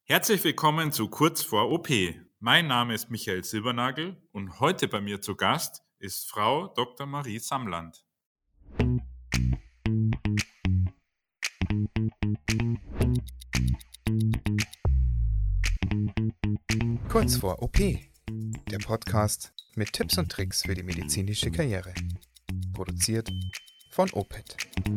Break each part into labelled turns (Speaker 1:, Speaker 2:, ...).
Speaker 1: Herzlich willkommen zu Kurz vor OP. Mein Name ist Michael Silbernagel und heute bei mir zu Gast ist Frau Dr. Marie Samland.
Speaker 2: Kurz vor OP, der Podcast mit Tipps und Tricks für die medizinische Karriere. Produziert von OPET.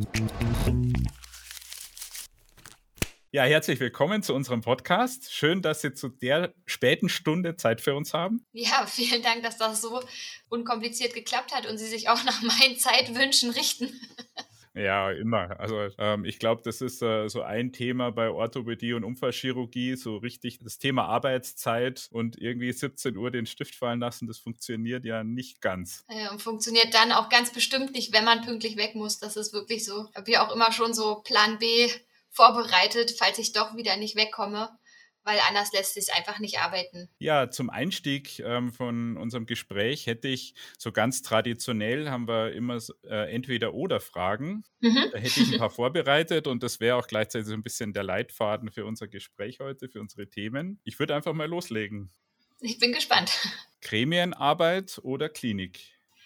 Speaker 1: Ja, herzlich willkommen zu unserem Podcast. Schön, dass Sie zu der späten Stunde Zeit für uns haben.
Speaker 3: Ja, vielen Dank, dass das so unkompliziert geklappt hat und Sie sich auch nach meinen Zeitwünschen richten.
Speaker 1: Ja, immer. Also ich glaube, das ist so ein Thema bei Orthopädie und Unfallchirurgie, so richtig das Thema Arbeitszeit und irgendwie 17 Uhr den Stift fallen lassen, das funktioniert ja nicht ganz.
Speaker 3: Und funktioniert dann auch ganz bestimmt nicht, wenn man pünktlich weg muss. Das ist wirklich so. Ich habe ja auch immer schon so Plan B vorbereitet, falls ich doch wieder nicht wegkomme, weil anders lässt sich einfach nicht arbeiten.
Speaker 1: Ja, zum Einstieg von unserem Gespräch hätte ich so ganz traditionell, haben wir immer Entweder-oder-Fragen. Da hätte ich ein paar vorbereitet und das wäre auch gleichzeitig so ein bisschen der Leitfaden für unser Gespräch heute, für unsere Themen. Ich würde einfach mal loslegen.
Speaker 3: Ich bin gespannt.
Speaker 1: Gremienarbeit oder Klinik?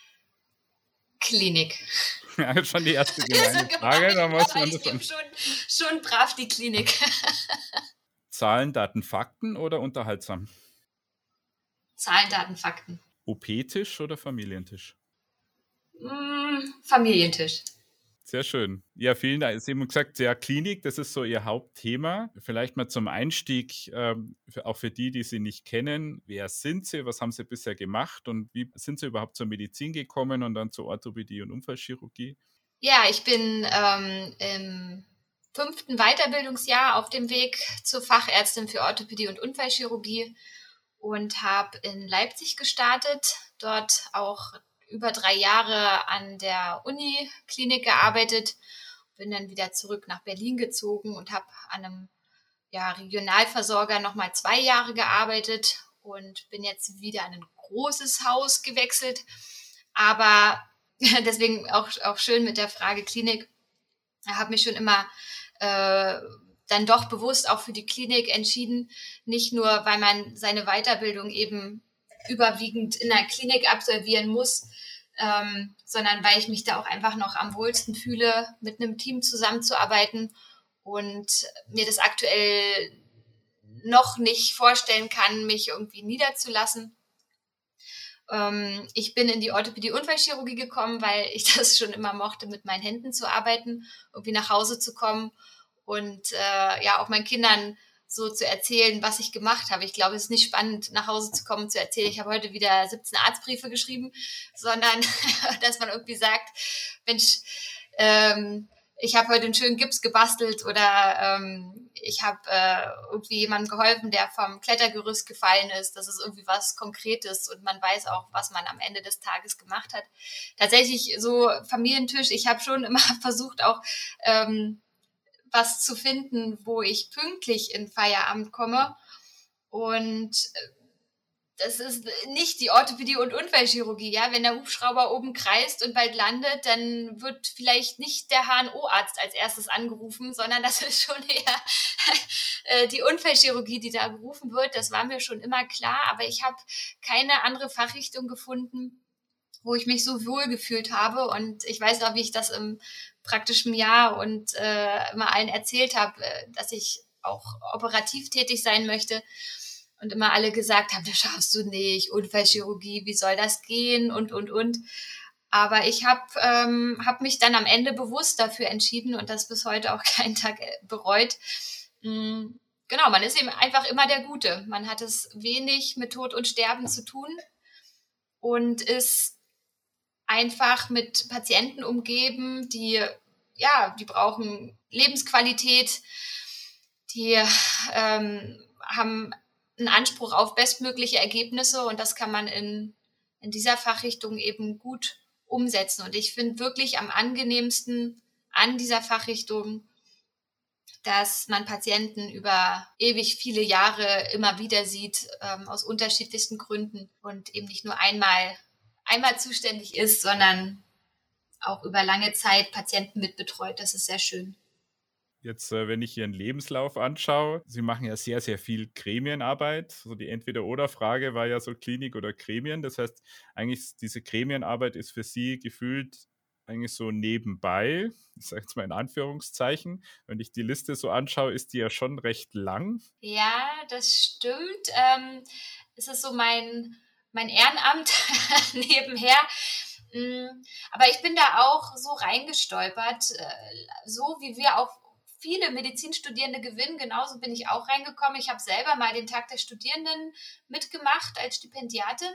Speaker 3: Klinik.
Speaker 1: Ja, schon die erste gemeine
Speaker 3: So
Speaker 1: Frage.
Speaker 3: gemein,
Speaker 1: Da muss
Speaker 3: aber
Speaker 1: man
Speaker 3: ich
Speaker 1: das dann.
Speaker 3: nehme schon brav die Klinik.
Speaker 1: Zahlen, Daten, Fakten oder unterhaltsam?
Speaker 3: Zahlen, Daten, Fakten.
Speaker 1: OP-Tisch oder Familientisch?
Speaker 3: Familientisch.
Speaker 1: Sehr schön. Ja, vielen Dank. Sie haben gesagt, ja, Klinik, das ist so Ihr Hauptthema. Vielleicht mal zum Einstieg, auch für die, die Sie nicht kennen. Wer sind Sie? Was haben Sie bisher gemacht? Und wie sind Sie überhaupt zur Medizin gekommen und dann zur Orthopädie und Unfallchirurgie?
Speaker 3: Ja, ich bin im 5. Weiterbildungsjahr auf dem Weg zur Fachärztin für Orthopädie und Unfallchirurgie und habe in Leipzig gestartet, dort auch über 3 Jahre an der Uniklinik gearbeitet, bin dann wieder zurück nach Berlin gezogen und habe an einem Regionalversorger nochmal 2 Jahre gearbeitet und bin jetzt wieder an ein großes Haus gewechselt, aber deswegen auch schön mit der Frage Klinik. Ich habe mich schon immer dann doch bewusst auch für die Klinik entschieden. Nicht nur, weil man seine Weiterbildung eben überwiegend in der Klinik absolvieren muss, sondern weil ich mich da auch einfach noch am wohlsten fühle, mit einem Team zusammenzuarbeiten und mir das aktuell noch nicht vorstellen kann, mich irgendwie niederzulassen. Ich bin in die Orthopädie-Unfallchirurgie gekommen, weil ich das schon immer mochte, mit meinen Händen zu arbeiten, irgendwie nach Hause zu kommen und auch meinen Kindern so zu erzählen, was ich gemacht habe. Ich glaube, es ist nicht spannend, nach Hause zu kommen und zu erzählen, ich habe heute wieder 17 Arztbriefe geschrieben, sondern dass man irgendwie sagt, Mensch, ich habe heute einen schönen Gips gebastelt oder ich habe irgendwie jemandem geholfen, der vom Klettergerüst gefallen ist. Das ist irgendwie was Konkretes und man weiß auch, was man am Ende des Tages gemacht hat. Tatsächlich so Familientisch, ich habe schon immer versucht auch was zu finden, wo ich pünktlich in Feierabend komme und das ist nicht die Orthopädie und Unfallchirurgie, ja. Wenn der Hubschrauber oben kreist und bald landet, dann wird vielleicht nicht der HNO-Arzt als erstes angerufen, sondern das ist schon eher die Unfallchirurgie, die da gerufen wird. Das war mir schon immer klar, aber ich habe keine andere Fachrichtung gefunden, wo ich mich so wohl gefühlt habe. Und ich weiß auch, wie ich das im praktischen Jahr und immer allen erzählt habe, dass ich auch operativ tätig sein möchte. Und immer alle gesagt haben, das schaffst du nicht, Unfallchirurgie, wie soll das gehen und. Aber ich hab mich dann am Ende bewusst dafür entschieden und das bis heute auch keinen Tag bereut. Genau, man ist eben einfach immer der Gute. Man hat es wenig mit Tod und Sterben zu tun und ist einfach mit Patienten umgeben, die brauchen Lebensqualität, die haben einen Anspruch auf bestmögliche Ergebnisse und das kann man in dieser Fachrichtung eben gut umsetzen. Und ich finde wirklich am angenehmsten an dieser Fachrichtung, dass man Patienten über ewig viele Jahre immer wieder sieht, aus unterschiedlichsten Gründen und eben nicht nur einmal zuständig ist, sondern auch über lange Zeit Patienten mitbetreut. Das ist sehr schön.
Speaker 1: Jetzt, wenn ich Ihren Lebenslauf anschaue, Sie machen ja sehr, sehr viel Gremienarbeit. So die Entweder-oder-Frage war ja so Klinik oder Gremien. Das heißt, eigentlich diese Gremienarbeit ist für Sie gefühlt eigentlich so nebenbei. Ich sage jetzt mal in Anführungszeichen. Wenn ich die Liste so anschaue, ist die ja schon recht lang.
Speaker 3: Ja, das stimmt. Es ist so mein Ehrenamt nebenher. Aber ich bin da auch so reingestolpert, so wie wir auch viele Medizinstudierende gewinnen, genauso bin ich auch reingekommen. Ich habe selber mal den Tag der Studierenden mitgemacht als Stipendiatin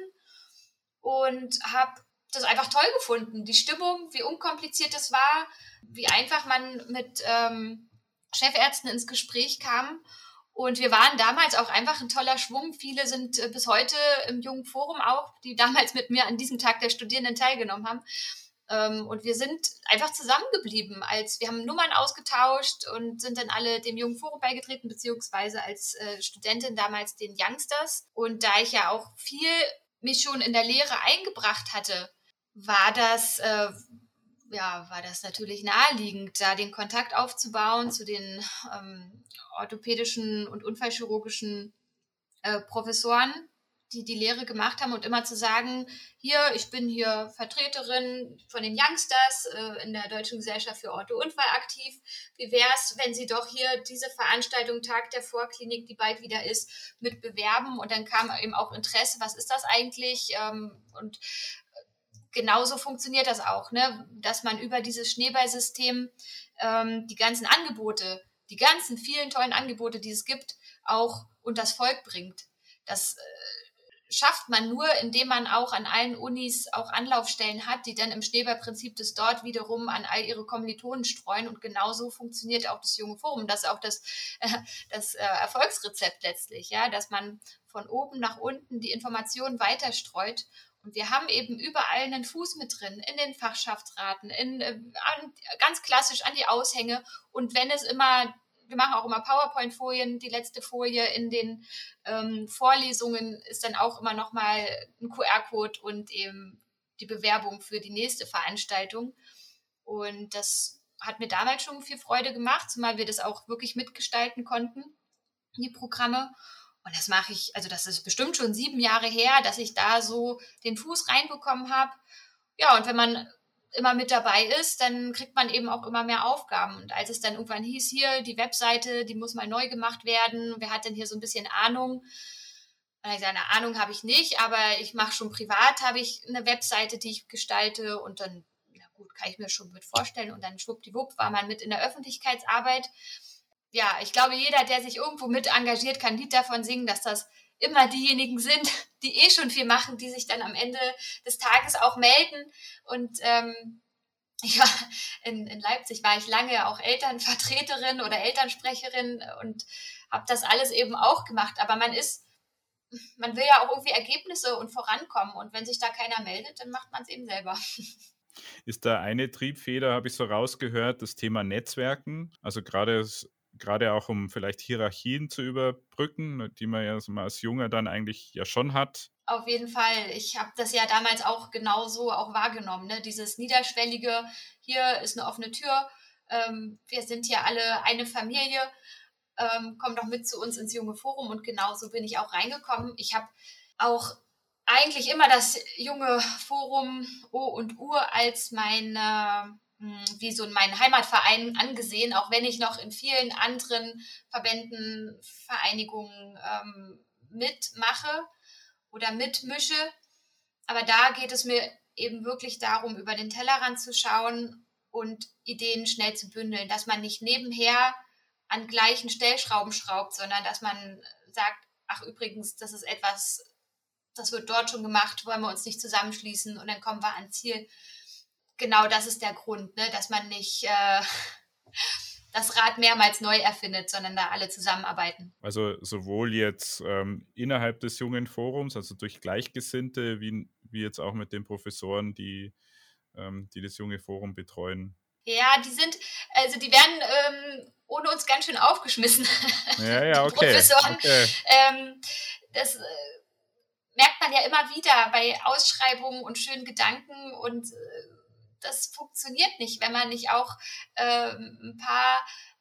Speaker 3: und habe das einfach toll gefunden. Die Stimmung, wie unkompliziert es war, wie einfach man mit Chefärzten ins Gespräch kam. Und wir waren damals auch einfach ein toller Schwung. Viele sind bis heute im Jungen Forum auch, die damals mit mir an diesem Tag der Studierenden teilgenommen haben. Und wir sind einfach zusammengeblieben. Wir haben Nummern ausgetauscht und sind dann alle dem Jungen Forum beigetreten, beziehungsweise als Studentin damals den Youngsters. Und da ich ja auch viel mich schon in der Lehre eingebracht hatte, war das natürlich naheliegend, da den Kontakt aufzubauen zu den orthopädischen und unfallchirurgischen Professoren, die die Lehre gemacht haben und immer zu sagen, ich bin hier Vertreterin von den Youngsters in der Deutschen Gesellschaft für Ortho-Unfall aktiv. Wie wäre es, wenn Sie doch hier diese Veranstaltung Tag der Vorklinik, die bald wieder ist, mit bewerben? Und dann kam eben auch Interesse, was ist das eigentlich? Und genauso funktioniert das auch, ne? Dass man über dieses Schneeballsystem die ganzen Angebote, die ganzen vielen tollen Angebote, die es gibt, auch unters Volk bringt. Das schafft man nur, indem man auch an allen Unis auch Anlaufstellen hat, die dann im Schneeballprinzip das dort wiederum an all ihre Kommilitonen streuen. Und genauso funktioniert auch das Junge Forum. Das ist auch das Erfolgsrezept letztlich, ja, dass man von oben nach unten die Informationen weiterstreut. Und wir haben eben überall einen Fuß mit drin, in den Fachschaftsraten, ganz klassisch an die Aushänge. Und wir machen auch immer PowerPoint-Folien, die letzte Folie in den Vorlesungen ist dann auch immer nochmal ein QR-Code und eben die Bewerbung für die nächste Veranstaltung. Und das hat mir damals schon viel Freude gemacht, zumal wir das auch wirklich mitgestalten konnten, die Programme. Und das mache ich, also das ist bestimmt schon 7 Jahre her, dass ich da so den Fuß reinbekommen habe. Ja, und wenn man immer mit dabei ist, dann kriegt man eben auch immer mehr Aufgaben. Und als es dann irgendwann hieß, hier, die Webseite, die muss mal neu gemacht werden, wer hat denn hier so ein bisschen Ahnung? Und ich gesagt, eine Ahnung habe ich nicht, aber ich mache schon privat, habe ich eine Webseite, die ich gestalte und dann, na gut, kann ich mir schon mit vorstellen. Und dann schwuppdiwupp war man mit in der Öffentlichkeitsarbeit. Ja, ich glaube, jeder, der sich irgendwo mit engagiert, kann ein Lied davon singen, dass das immer diejenigen sind, die schon viel machen, die sich dann am Ende des Tages auch melden. Und in Leipzig war ich lange auch Elternvertreterin oder Elternsprecherin und habe das alles eben auch gemacht. Aber man will ja auch irgendwie Ergebnisse und vorankommen. Und wenn sich da keiner meldet, dann macht man es eben selber.
Speaker 1: Ist da eine Triebfeder, habe ich so rausgehört, das Thema Netzwerken? Also gerade auch, um vielleicht Hierarchien zu überbrücken, die man ja so mal als Junger dann eigentlich ja schon hat.
Speaker 3: Auf jeden Fall. Ich habe das ja damals auch genauso auch wahrgenommen. Ne? Dieses niederschwellige, hier ist eine offene Tür, wir sind hier alle eine Familie, komm doch mit zu uns ins Junge Forum. Und genauso bin ich auch reingekommen. Ich habe auch eigentlich immer das Junge Forum O und U als meinen Heimatverein angesehen, auch wenn ich noch in vielen anderen Verbänden, Vereinigungen mitmache oder mitmische. Aber da geht es mir eben wirklich darum, über den Tellerrand zu schauen und Ideen schnell zu bündeln, dass man nicht nebenher an gleichen Stellschrauben schraubt, sondern dass man sagt, ach übrigens, das ist etwas, das wird dort schon gemacht, wollen wir uns nicht zusammenschließen und dann kommen wir ans Ziel. Genau das ist der Grund, ne? Dass man nicht das Rad mehrmals neu erfindet, sondern da alle zusammenarbeiten.
Speaker 1: Also sowohl jetzt innerhalb des Jungen Forums, also durch Gleichgesinnte, wie jetzt auch mit den Professoren, die das Junge Forum betreuen.
Speaker 3: Ja, die werden ohne uns ganz schön aufgeschmissen.
Speaker 1: Ja, okay.
Speaker 3: Die Professoren.
Speaker 1: Okay.
Speaker 3: Das merkt man ja immer wieder bei Ausschreibungen und schönen Gedanken und das funktioniert nicht, wenn man nicht auch ein paar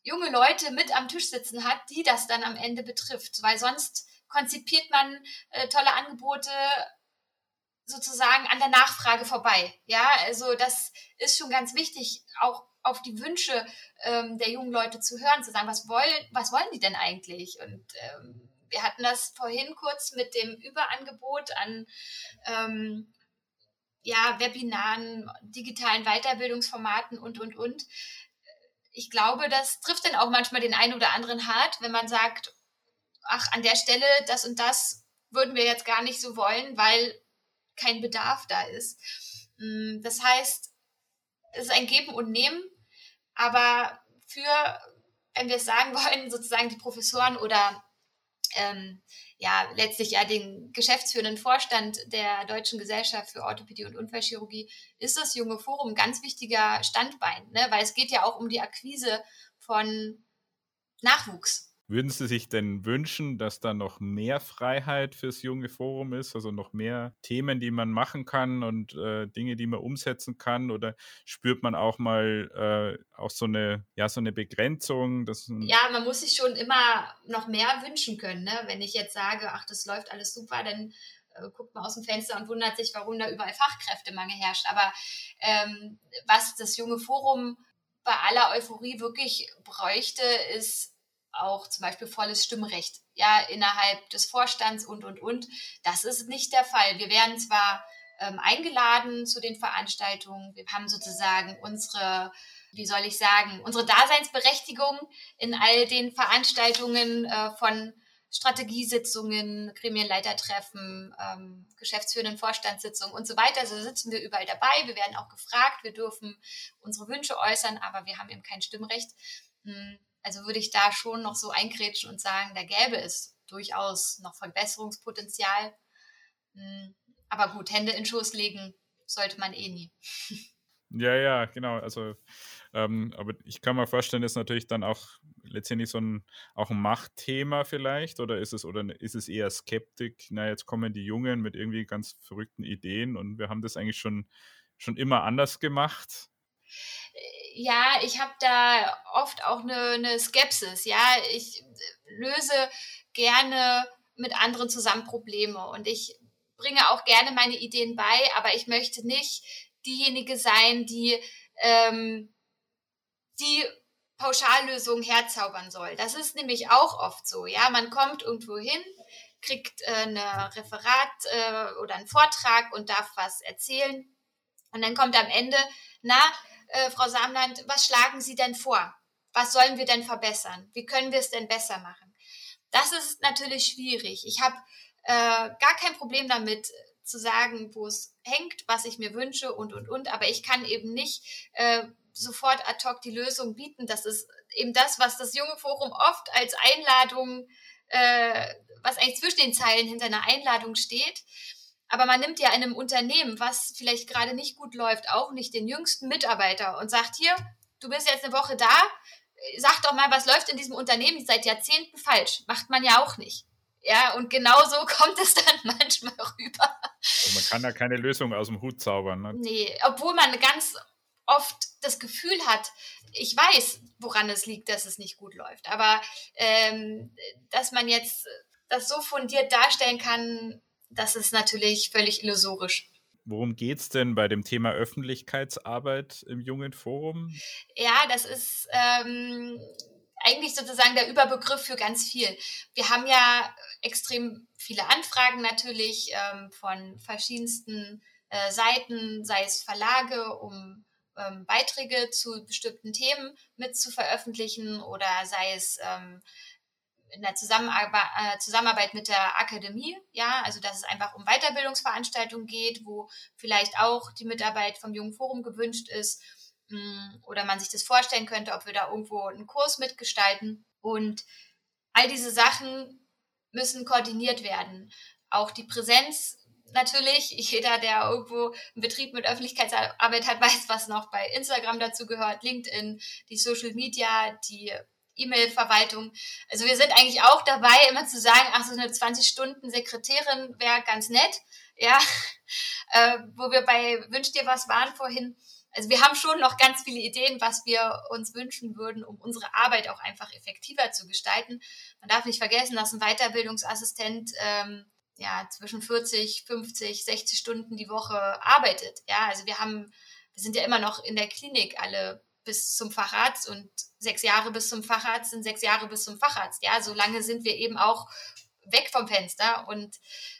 Speaker 3: junge Leute mit am Tisch sitzen hat, die das dann am Ende betrifft. Weil sonst konzipiert man tolle Angebote sozusagen an der Nachfrage vorbei. Ja, also das ist schon ganz wichtig, auch auf die Wünsche der jungen Leute zu hören, zu sagen, was wollen die denn eigentlich? Und wir hatten das vorhin kurz mit dem Überangebot an Webinaren, digitalen Weiterbildungsformaten und. Ich glaube, das trifft dann auch manchmal den einen oder anderen hart, wenn man sagt, ach, an der Stelle das und das würden wir jetzt gar nicht so wollen, weil kein Bedarf da ist. Das heißt, es ist ein Geben und Nehmen, aber wenn wir es sagen wollen, sozusagen die Professoren oder letztlich ja den geschäftsführenden Vorstand der Deutschen Gesellschaft für Orthopädie und Unfallchirurgie, ist das junge Forum ein ganz wichtiger Standbein, ne? Weil es geht ja auch um die Akquise von Nachwuchs.
Speaker 1: Würden Sie sich denn wünschen, dass da noch mehr Freiheit fürs junge Forum ist, also noch mehr Themen, die man machen kann und Dinge, die man umsetzen kann? Oder spürt man auch mal auch so eine Begrenzung?
Speaker 3: Man muss sich schon immer noch mehr wünschen können. Ne? Wenn ich jetzt sage, ach, das läuft alles super, dann guckt man aus dem Fenster und wundert sich, warum da überall Fachkräftemangel herrscht. Aber was das junge Forum bei aller Euphorie wirklich bräuchte, ist auch zum Beispiel volles Stimmrecht, ja, innerhalb des Vorstands und. Das ist nicht der Fall. Wir werden zwar eingeladen zu den Veranstaltungen, wir haben sozusagen unsere Daseinsberechtigung in all den Veranstaltungen von Strategiesitzungen, Gremienleitertreffen, geschäftsführenden Vorstandssitzungen und so weiter. Also sitzen wir überall dabei, wir werden auch gefragt, wir dürfen unsere Wünsche äußern, aber wir haben eben kein Stimmrecht. Also würde ich da schon noch so eingrätschen und sagen, da gäbe es durchaus noch Verbesserungspotenzial. Aber gut, Hände in den Schoß legen sollte man nie.
Speaker 1: Ja, genau. Also, aber ich kann mir vorstellen, das ist natürlich dann auch letztendlich auch ein Machtthema vielleicht, oder ist es eher Skeptik? Na, jetzt kommen die Jungen mit irgendwie ganz verrückten Ideen und wir haben das eigentlich schon immer anders gemacht.
Speaker 3: Ja, ich habe da oft auch eine Skepsis. Ja, ich löse gerne mit anderen zusammen Probleme und ich bringe auch gerne meine Ideen bei, aber ich möchte nicht diejenige sein, die die Pauschallösung herzaubern soll. Das ist nämlich auch oft so. Ja, man kommt irgendwo hin, kriegt ein Referat oder einen Vortrag und darf was erzählen und dann kommt am Ende, Frau Samland, was schlagen Sie denn vor? Was sollen wir denn verbessern? Wie können wir es denn besser machen? Das ist natürlich schwierig. Ich habe gar kein Problem damit zu sagen, wo es hängt, was ich mir wünsche und. Aber ich kann eben nicht sofort ad hoc die Lösung bieten. Das ist eben das, was das junge Forum oft als Einladung, was eigentlich zwischen den Zeilen hinter einer Einladung steht. Aber man nimmt ja in einem Unternehmen, was vielleicht gerade nicht gut läuft, auch nicht den jüngsten Mitarbeiter und sagt, hier, du bist jetzt eine Woche da, sag doch mal, was läuft in diesem Unternehmen seit Jahrzehnten falsch. Macht man ja auch nicht. Ja, und genau so kommt es dann manchmal rüber.
Speaker 1: Und man kann ja keine Lösung aus dem Hut zaubern. Ne?
Speaker 3: Nee, obwohl man ganz oft das Gefühl hat, ich weiß, woran es liegt, dass es nicht gut läuft. Aber dass man jetzt das so fundiert darstellen kann, das ist natürlich völlig illusorisch.
Speaker 1: Worum geht es denn bei dem Thema Öffentlichkeitsarbeit im Jungen Forum?
Speaker 3: Ja, das ist eigentlich sozusagen der Überbegriff für ganz viel. Wir haben ja extrem viele Anfragen natürlich von verschiedensten Seiten, sei es Verlage, um Beiträge zu bestimmten Themen mit zu veröffentlichen oder sei es in der Zusammenarbeit mit der Akademie, ja, also dass es einfach um Weiterbildungsveranstaltungen geht, wo vielleicht auch die Mitarbeit vom Jungen Forum gewünscht ist oder man sich das vorstellen könnte, ob wir da irgendwo einen Kurs mitgestalten. Und all diese Sachen müssen koordiniert werden. Auch die Präsenz natürlich, jeder, der irgendwo einen Betrieb mit Öffentlichkeitsarbeit hat, weiß, was noch bei Instagram dazu gehört, LinkedIn, die Social Media, die E-Mail-Verwaltung. Also wir sind eigentlich auch dabei, immer zu sagen, ach, so eine 20-Stunden-Sekretärin wäre ganz nett, ja, wo wir bei Wünsch dir was waren vorhin. also wir haben schon noch ganz viele Ideen, was wir uns wünschen würden, um unsere Arbeit auch einfach effektiver zu gestalten. Man darf nicht vergessen, dass ein Weiterbildungsassistent zwischen 40, 50, 60 Stunden die Woche arbeitet. Ja, also wir sind ja immer noch in der Klinik alle bis zum Facharzt und 6 Jahre bis zum Facharzt sind 6 Jahre bis zum Facharzt. Ja, so lange sind wir eben auch weg vom Fenster und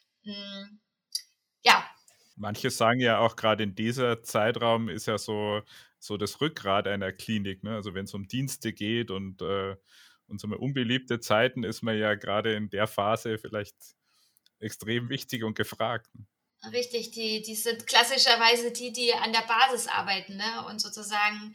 Speaker 1: Manche sagen ja auch, gerade in dieser Zeitraum ist ja so das Rückgrat einer Klinik, ne? Also wenn es um Dienste geht und so unbeliebte Zeiten, ist man ja gerade in der Phase vielleicht extrem wichtig und gefragt.
Speaker 3: Richtig, die sind klassischerweise die an der Basis arbeiten, ne? Und sozusagen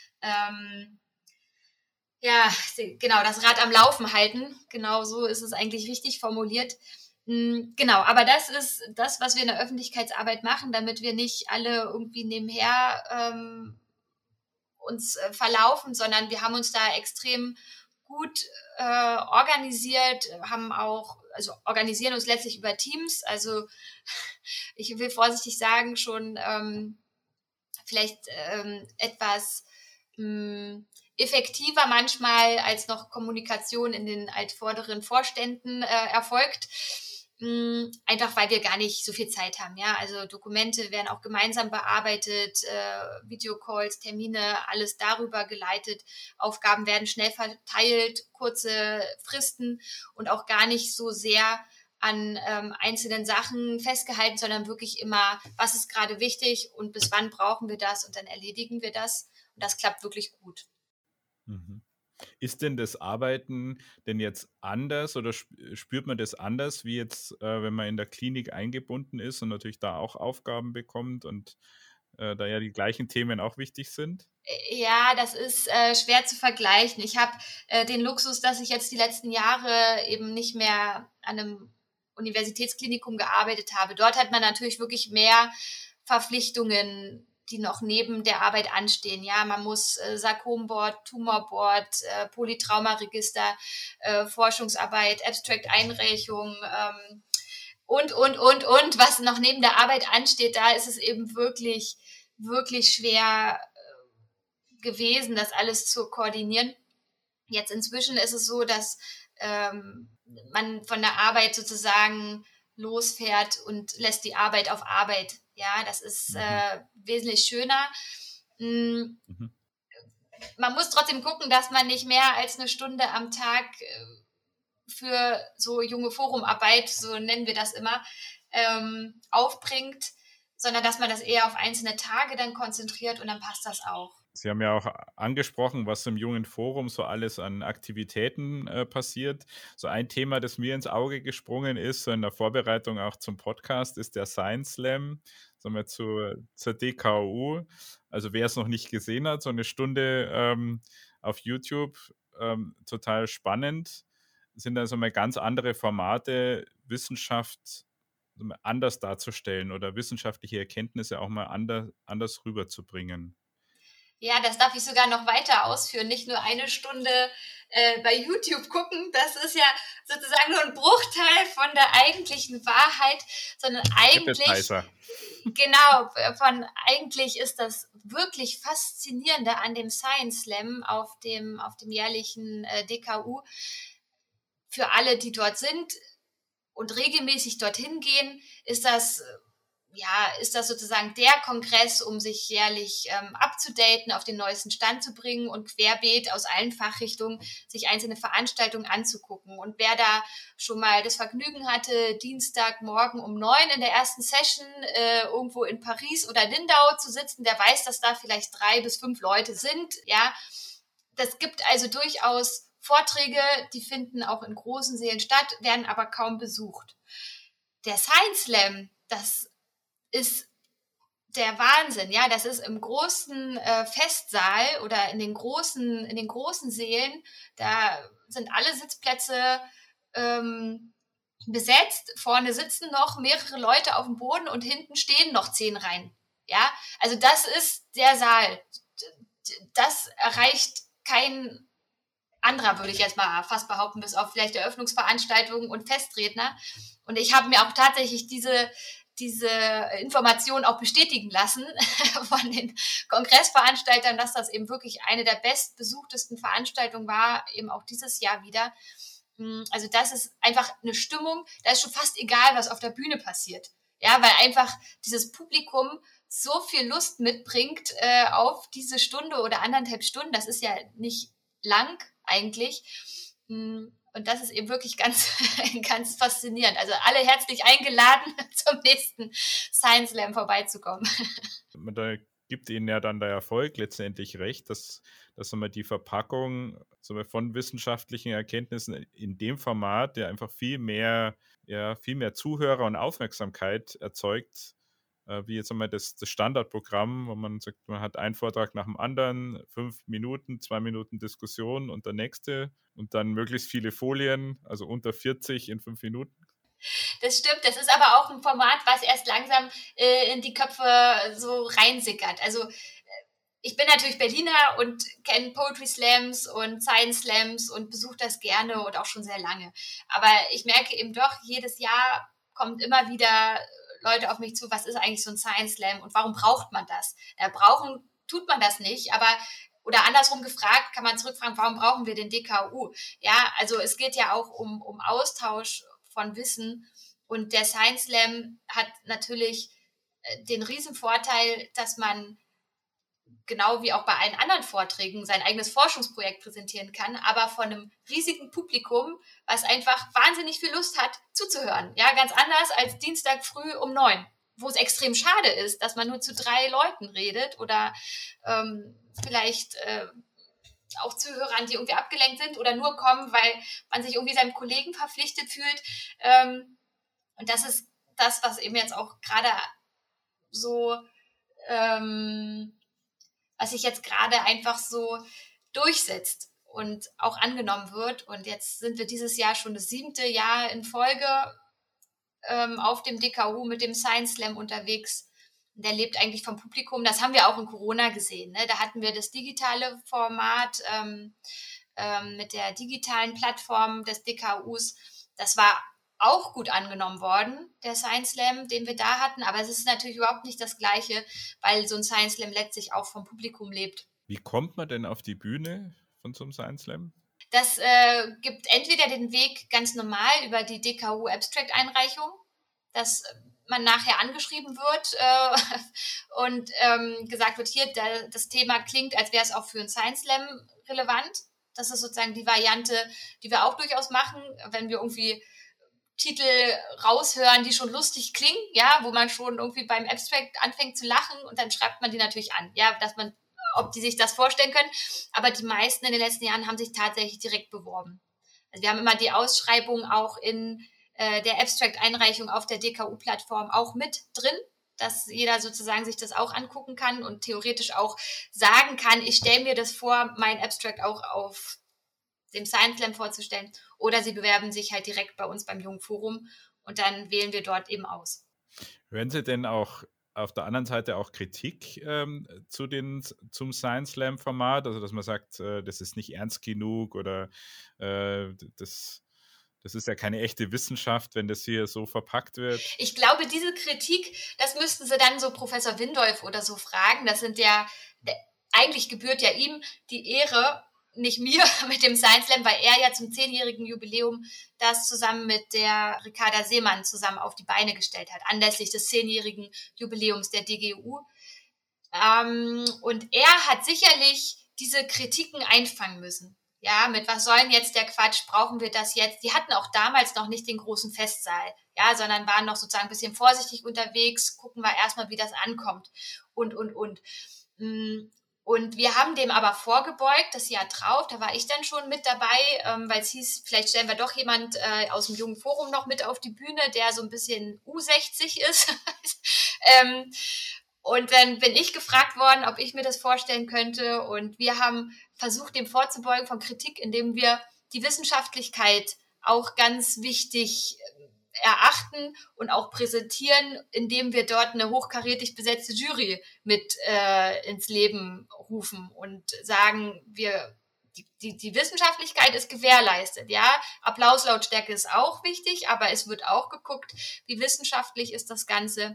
Speaker 3: genau, das Rad am Laufen halten. Genau so ist es eigentlich richtig formuliert. Genau, aber das ist das, was wir in der Öffentlichkeitsarbeit machen, damit wir nicht alle irgendwie nebenher uns verlaufen, sondern wir haben uns da extrem gut organisiert, organisieren uns letztlich über Teams. Also ich will vorsichtig sagen, schon vielleicht etwas effektiver manchmal als noch Kommunikation in den altvorderen Vorständen erfolgt. Einfach weil wir gar nicht so viel Zeit haben. Ja, also Dokumente werden auch gemeinsam bearbeitet, Videocalls, Termine, alles darüber geleitet. Aufgaben werden schnell verteilt, kurze Fristen und auch gar nicht so sehr an einzelnen Sachen festgehalten, sondern wirklich immer, was ist gerade wichtig und bis wann brauchen wir das und dann erledigen wir das. Und das klappt wirklich gut.
Speaker 1: Mhm. Ist denn das Arbeiten denn jetzt anders oder spürt man das anders, wie jetzt, wenn man in der Klinik eingebunden ist und natürlich da auch Aufgaben bekommt und da ja die gleichen Themen auch wichtig sind?
Speaker 3: Ja, das ist schwer zu vergleichen. Ich habe den Luxus, dass ich jetzt die letzten Jahre eben nicht mehr an einem Universitätsklinikum gearbeitet habe. Dort hat man natürlich wirklich mehr Verpflichtungen, die noch neben der Arbeit anstehen. Ja, man muss Sarkomboard, Tumorboard, Polytraumaregister, Forschungsarbeit, Abstract-Einreichung und. Was noch neben der Arbeit ansteht, da ist es eben wirklich, wirklich schwer gewesen, das alles zu koordinieren. Jetzt inzwischen ist es so, dass man von der Arbeit sozusagen losfährt und lässt die Arbeit auf Arbeit. Ja, das ist wesentlich schöner. Man muss trotzdem gucken, dass man nicht mehr als eine Stunde am Tag für so junge Forumarbeit, so nennen wir das immer, aufbringt, sondern dass man das eher auf einzelne Tage dann konzentriert und dann passt das auch.
Speaker 1: Sie haben ja auch angesprochen, was im Jungen Forum so alles an Aktivitäten passiert. So ein Thema, das mir ins Auge gesprungen ist, so in der Vorbereitung auch zum Podcast, ist der Science Slam, sagen wir zur DKU. Also wer es noch nicht gesehen hat, so eine Stunde auf YouTube, total spannend. Das sind also mal ganz andere Formate, Wissenschaft anders darzustellen oder wissenschaftliche Erkenntnisse auch mal anders rüberzubringen.
Speaker 3: Ja, das darf ich sogar noch weiter ausführen. Nicht nur eine Stunde bei YouTube gucken, das ist ja sozusagen nur ein Bruchteil von der eigentlichen Wahrheit, sondern eigentlich ist das wirklich Faszinierende an dem Science Slam auf dem jährlichen DKU. Für alle, die dort sind und regelmäßig dorthin gehen, ist das sozusagen der Kongress, um sich jährlich abzudaten, auf den neuesten Stand zu bringen und querbeet aus allen Fachrichtungen sich einzelne Veranstaltungen anzugucken. Und wer da schon mal das Vergnügen hatte, Dienstagmorgen um 9 in der ersten Session irgendwo in Paris oder Lindau zu sitzen, der weiß, dass da vielleicht 3 bis 5 Leute sind. Ja, das gibt also durchaus Vorträge, die finden auch in großen Sälen statt, werden aber kaum besucht. Der Science Slam, das ist der Wahnsinn, ja, das ist im großen Festsaal oder in den großen Sälen, da sind alle Sitzplätze besetzt, vorne sitzen noch mehrere Leute auf dem Boden und hinten stehen noch 10 Reihen, ja, also das ist der Saal, das erreicht kein anderer, würde ich jetzt mal fast behaupten, bis auf vielleicht Eröffnungsveranstaltungen und Festredner. Und ich habe mir auch tatsächlich diese diese Information auch bestätigen lassen von den Kongressveranstaltern, dass das eben wirklich eine der bestbesuchtesten Veranstaltungen war, eben auch dieses Jahr wieder. Also das ist einfach eine Stimmung, da ist schon fast egal, was auf der Bühne passiert. Ja, weil einfach dieses Publikum so viel Lust mitbringt auf diese Stunde oder 1,5 Stunden. Das ist ja nicht lang eigentlich. Und das ist eben wirklich ganz, ganz faszinierend. Also alle herzlich eingeladen, zum nächsten Science Slam vorbeizukommen.
Speaker 1: Da gibt Ihnen ja dann der Erfolg letztendlich recht, dass man die Verpackung von wissenschaftlichen Erkenntnissen in dem Format, der einfach viel mehr Zuhörer und Aufmerksamkeit erzeugt, wie jetzt einmal das Standardprogramm, wo man sagt, man hat einen Vortrag nach dem anderen, 5 Minuten, 2 Minuten Diskussion und der nächste und dann möglichst viele Folien, also unter 40 in 5 Minuten.
Speaker 3: Das stimmt, das ist aber auch ein Format, was erst langsam in die Köpfe so reinsickert. Also ich bin natürlich Berliner und kenne Poetry Slams und Science Slams und besuche das gerne und auch schon sehr lange. Aber ich merke eben doch, jedes Jahr kommt immer wieder Leute auf mich zu, was ist eigentlich so ein Science Slam und warum braucht man das? Brauchen tut man das nicht, aber oder andersrum gefragt, kann man zurückfragen, warum brauchen wir den DKU? Ja, also es geht ja auch um Austausch von Wissen und der Science Slam hat natürlich den riesen Vorteil, dass man genau wie auch bei allen anderen Vorträgen sein eigenes Forschungsprojekt präsentieren kann, aber von einem riesigen Publikum, was einfach wahnsinnig viel Lust hat, zuzuhören. Ja, ganz anders als Dienstag früh um 9, wo es extrem schade ist, dass man nur zu 3 Leuten redet oder vielleicht auch Zuhörern, die irgendwie abgelenkt sind oder nur kommen, weil man sich irgendwie seinem Kollegen verpflichtet fühlt. Und das ist das, was eben jetzt auch gerade so was sich jetzt gerade einfach so durchsetzt und auch angenommen wird. Und jetzt sind wir dieses Jahr schon das 7. Jahr in Folge auf dem DKU mit dem Science Slam unterwegs. Der lebt eigentlich vom Publikum. Das haben wir auch in Corona gesehen. Ne? Da hatten wir das digitale Format mit der digitalen Plattform des DKUs. Das war auch gut angenommen worden, der Science Slam, den wir da hatten. Aber es ist natürlich überhaupt nicht das Gleiche, weil so ein Science Slam letztlich auch vom Publikum lebt.
Speaker 1: Wie kommt man denn auf die Bühne von so einem Science Slam?
Speaker 3: Das gibt entweder den Weg ganz normal über die DKU-Abstract-Einreichung, dass man nachher angeschrieben wird und gesagt wird, hier, das Thema klingt, als wäre es auch für einen Science Slam relevant. Das ist sozusagen die Variante, die wir auch durchaus machen, wenn wir irgendwie Titel raushören, die schon lustig klingen, ja, wo man schon irgendwie beim Abstract anfängt zu lachen und dann schreibt man die natürlich an, ja, ob die sich das vorstellen können. Aber die meisten in den letzten Jahren haben sich tatsächlich direkt beworben. Also wir haben immer die Ausschreibung auch in der Abstract-Einreichung auf der DKU-Plattform auch mit drin, dass jeder sozusagen sich das auch angucken kann und theoretisch auch sagen kann, ich stelle mir das vor, mein Abstract auch auf dem Science Slam vorzustellen. Oder sie bewerben sich halt direkt bei uns beim Jungen Forum und dann wählen wir dort eben aus.
Speaker 1: Hören Sie denn auch auf der anderen Seite auch Kritik zum Science Slam Format? Also dass man sagt, das ist nicht ernst genug oder das ist ja keine echte Wissenschaft, wenn das hier so verpackt wird.
Speaker 3: Ich glaube, diese Kritik, das müssten Sie dann so Professor Windolf oder so fragen. Das sind ja, eigentlich gebührt ja ihm die Ehre, nicht mir, mit dem Science Slam, weil er ja zum 10-jährigen Jubiläum das zusammen mit der Ricarda Seemann zusammen auf die Beine gestellt hat, anlässlich des 10-jährigen Jubiläums der DGU. Und er hat sicherlich diese Kritiken einfangen müssen. Ja, mit was soll denn jetzt der Quatsch? Brauchen wir das jetzt? Die hatten auch damals noch nicht den großen Festsaal, ja, sondern waren noch sozusagen ein bisschen vorsichtig unterwegs. Gucken wir erstmal, wie das ankommt. Und. Und wir haben dem aber vorgebeugt, das Jahr drauf, da war ich dann schon mit dabei, weil es hieß, vielleicht stellen wir doch jemand aus dem Jungen Forum noch mit auf die Bühne, der so ein bisschen U60 ist. Und dann bin ich gefragt worden, ob ich mir das vorstellen könnte. Und wir haben versucht, dem vorzubeugen von Kritik, indem wir die Wissenschaftlichkeit auch ganz wichtig erachten und auch präsentieren, indem wir dort eine hochkarätig besetzte Jury mit ins Leben rufen und sagen, die Wissenschaftlichkeit ist gewährleistet, ja. Applauslautstärke ist auch wichtig, aber es wird auch geguckt, wie wissenschaftlich ist das Ganze.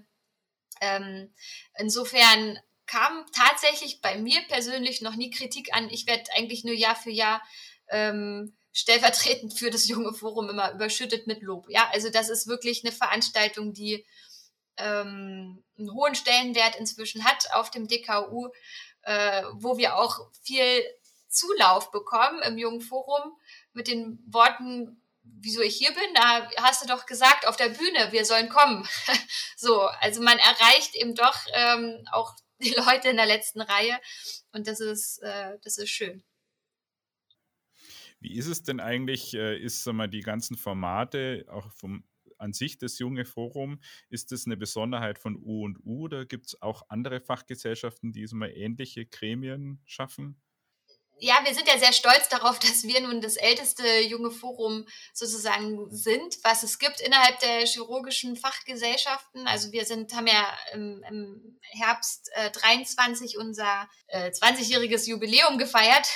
Speaker 3: Insofern kam tatsächlich bei mir persönlich noch nie Kritik an. Ich werde eigentlich nur Jahr für Jahr stellvertretend für das Junge Forum immer überschüttet mit Lob. Ja, also das ist wirklich eine Veranstaltung, die einen hohen Stellenwert inzwischen hat auf dem DKU, wo wir auch viel Zulauf bekommen im Jungen Forum mit den Worten, wieso ich hier bin, da hast du doch gesagt auf der Bühne, wir sollen kommen. So, also man erreicht eben doch auch die Leute in der letzten Reihe und das ist schön.
Speaker 1: Wie ist es denn eigentlich, die ganzen Formate, auch an sich das Junge Forum, ist das eine Besonderheit von U&U oder gibt es auch andere Fachgesellschaften, die so mal ähnliche Gremien schaffen?
Speaker 3: Ja, wir sind ja sehr stolz darauf, dass wir nun das älteste Junge Forum sozusagen sind, was es gibt innerhalb der chirurgischen Fachgesellschaften. Also wir haben ja im Herbst 23 unser 20-jähriges Jubiläum gefeiert.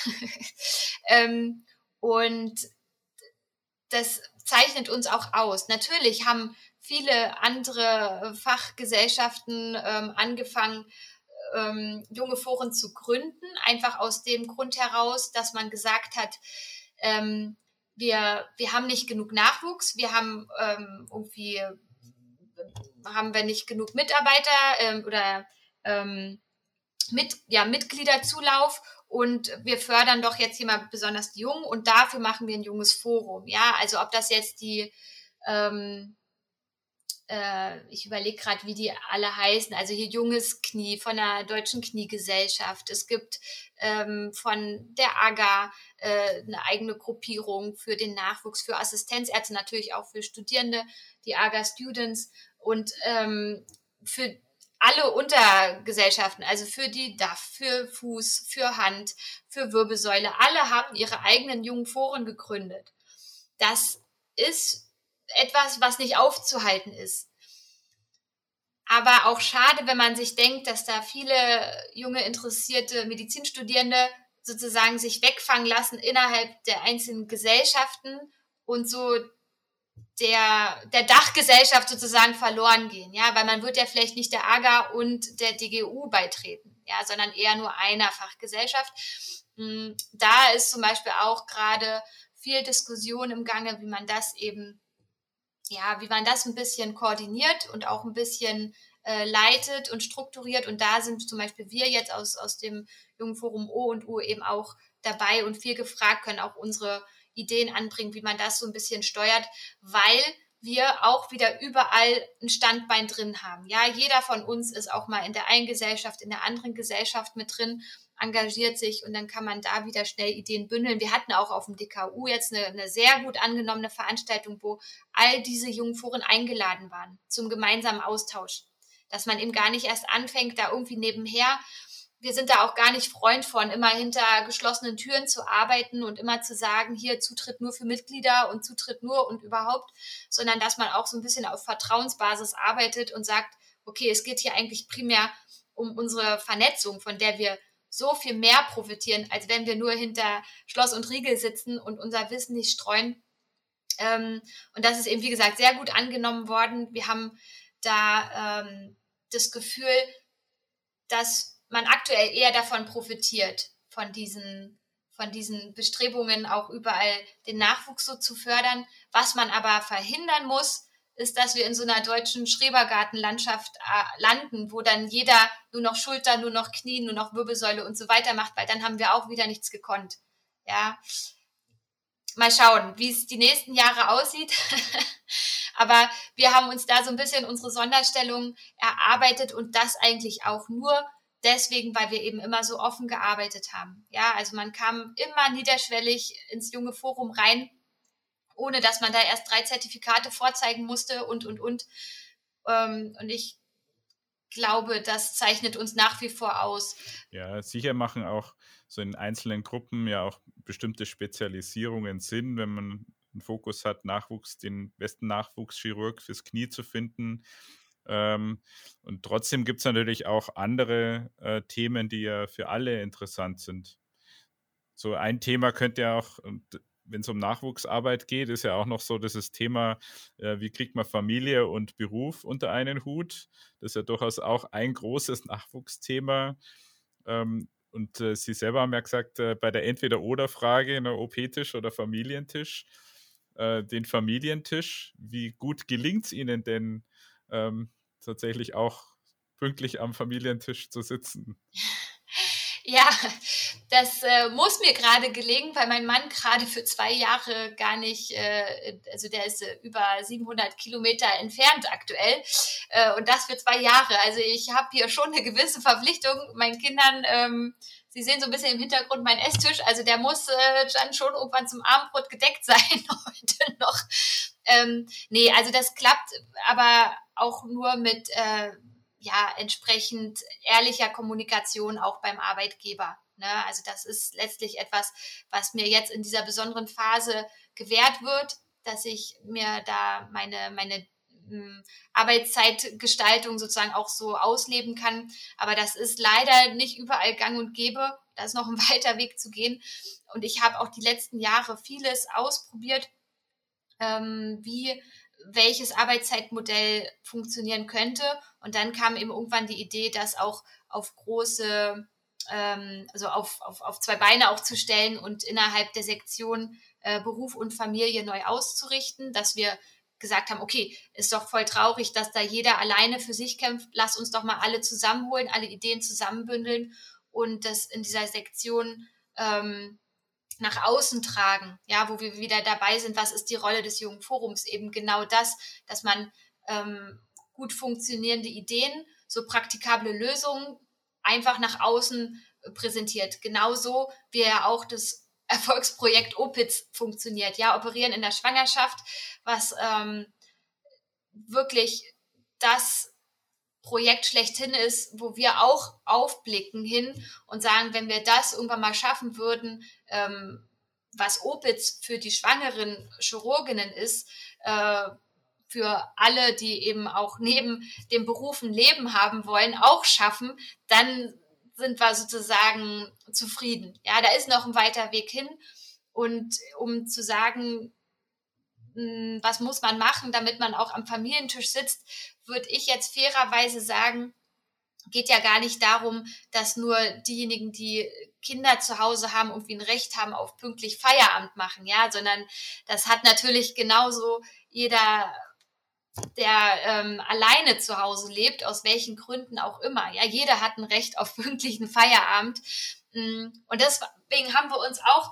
Speaker 3: Und das zeichnet uns auch aus. Natürlich haben viele andere Fachgesellschaften angefangen, junge Foren zu gründen, einfach aus dem Grund heraus, dass man gesagt hat, wir haben nicht genug Nachwuchs, wir haben haben wir nicht genug Mitarbeiter oder Mitgliederzulauf und wir fördern doch jetzt hier mal besonders die Jungen und dafür machen wir ein junges Forum. Ja, also ob das jetzt die ich überlege gerade, wie die alle heißen. Also hier Junges Knie von der Deutschen Kniegesellschaft. Es gibt von der AGA eine eigene Gruppierung für den Nachwuchs, für Assistenzärzte, natürlich auch für Studierende, die AGA Students und für alle Untergesellschaften, also für die DAF, für Fuß, für Hand, für Wirbelsäule. Alle haben ihre eigenen jungen Foren gegründet. Das ist etwas, was nicht aufzuhalten ist. Aber auch schade, wenn man sich denkt, dass da viele junge, interessierte Medizinstudierende sozusagen sich wegfangen lassen innerhalb der einzelnen Gesellschaften und so der Dachgesellschaft sozusagen verloren gehen, ja, weil man wird ja vielleicht nicht der AGA und der DGU beitreten, ja, sondern eher nur einer Fachgesellschaft. Da ist zum Beispiel auch gerade viel Diskussion im Gange, wie man das ein bisschen koordiniert und auch ein bisschen leitet und strukturiert. Und da sind zum Beispiel wir jetzt aus dem Jungen Forum O&U eben auch dabei und viel gefragt, können auch unsere Ideen anbringen, wie man das so ein bisschen steuert, weil wir auch wieder überall ein Standbein drin haben. Ja, jeder von uns ist auch mal in der einen Gesellschaft, in der anderen Gesellschaft mit drin, engagiert sich und dann kann man da wieder schnell Ideen bündeln. Wir hatten auch auf dem DKU jetzt eine sehr gut angenommene Veranstaltung, wo all diese jungen Foren eingeladen waren zum gemeinsamen Austausch. Dass man eben gar nicht erst anfängt, da irgendwie nebenher. Wir sind da auch gar nicht Freund von, immer hinter geschlossenen Türen zu arbeiten und immer zu sagen, hier Zutritt nur für Mitglieder und Zutritt nur und überhaupt, sondern dass man auch so ein bisschen auf Vertrauensbasis arbeitet und sagt, okay, es geht hier eigentlich primär um unsere Vernetzung, von der wir so viel mehr profitieren, als wenn wir nur hinter Schloss und Riegel sitzen und unser Wissen nicht streuen. Und das ist eben, wie gesagt, sehr gut angenommen worden. Wir haben da das Gefühl, dass man aktuell eher davon profitiert, von diesen Bestrebungen, auch überall den Nachwuchs so zu fördern. Was man aber verhindern muss, ist, dass wir in so einer deutschen Schrebergartenlandschaft landen, wo dann jeder nur noch Schulter, nur noch Knie, nur noch Wirbelsäule und so weiter macht, weil dann haben wir auch wieder nichts gekonnt. Ja, mal schauen, wie es die nächsten Jahre aussieht. Aber wir haben uns da so ein bisschen unsere Sonderstellung erarbeitet und das eigentlich auch nur deswegen, weil wir eben immer so offen gearbeitet haben. Ja, also man kam immer niederschwellig ins Junge Forum rein, ohne dass man da erst 3 Zertifikate vorzeigen musste und. Und ich glaube, das zeichnet uns nach wie vor aus.
Speaker 1: Ja, sicher machen auch so in einzelnen Gruppen ja auch bestimmte Spezialisierungen Sinn, wenn man einen Fokus hat, den besten Nachwuchschirurg fürs Knie zu finden. Und trotzdem gibt es natürlich auch andere Themen, die ja für alle interessant sind. So ein Thema könnte ja auch, wenn es um Nachwuchsarbeit geht, ist ja auch noch so dieses Thema, wie kriegt man Familie und Beruf unter einen Hut? Das ist ja durchaus auch ein großes Nachwuchsthema. Und Sie selber haben ja gesagt, bei der Entweder-Oder-Frage, OP-Tisch oder Familientisch, den Familientisch, wie gut gelingt es Ihnen denn tatsächlich auch pünktlich am Familientisch zu sitzen?
Speaker 3: Ja, das muss mir gerade gelingen, weil mein Mann gerade für 2 Jahre gar nicht, also der ist über 700 Kilometer entfernt aktuell und das für 2 Jahre. Also ich habe hier schon eine gewisse Verpflichtung meinen Kindern. Sie sehen so ein bisschen im Hintergrund meinen Esstisch, also der muss dann schon irgendwann zum Abendbrot gedeckt sein heute noch. Nee, also das klappt aber auch nur mit entsprechend ehrlicher Kommunikation auch beim Arbeitgeber. Ne? Also das ist letztlich etwas, was mir jetzt in dieser besonderen Phase gewährt wird, dass ich mir da meine Arbeitszeitgestaltung sozusagen auch so ausleben kann. Aber das ist leider nicht überall gang und gäbe. Da ist noch ein weiter Weg zu gehen. Und ich habe auch die letzten Jahre vieles ausprobiert, wie welches Arbeitszeitmodell funktionieren könnte. Und dann kam eben irgendwann die Idee, das auch auf große, also auf 2 Beine auch zu stellen und innerhalb der Sektion Beruf und Familie neu auszurichten, dass wir gesagt haben, okay, ist doch voll traurig, dass da jeder alleine für sich kämpft. Lass uns doch mal alle zusammenholen, alle Ideen zusammenbündeln und das in dieser Sektion nach außen tragen, ja, wo wir wieder dabei sind, was ist die Rolle des Jungen Forums, eben genau das, dass man gut funktionierende Ideen, so praktikable Lösungen einfach nach außen präsentiert. Genauso wie ja auch das Erfolgsprojekt OPITS funktioniert, ja, Operieren in der Schwangerschaft, was wirklich das Projekt schlechthin ist, wo wir auch aufblicken hin und sagen, wenn wir das irgendwann mal schaffen würden, was OPITS für die schwangeren Chirurginnen ist, für alle, die eben auch neben dem Beruf ein Leben haben wollen, auch schaffen, dann sind wir sozusagen zufrieden. Ja, da ist noch ein weiter Weg hin. Und um zu sagen, was muss man machen, damit man auch am Familientisch sitzt, würde ich jetzt fairerweise sagen, geht ja gar nicht darum, dass nur diejenigen, die Kinder zu Hause haben, irgendwie ein Recht haben auf pünktlich Feierabend machen, ja, sondern das hat natürlich genauso jeder, der alleine zu Hause lebt, aus welchen Gründen auch immer. Ja, jeder hat ein Recht auf pünktlichen Feierabend. Und deswegen haben wir uns auch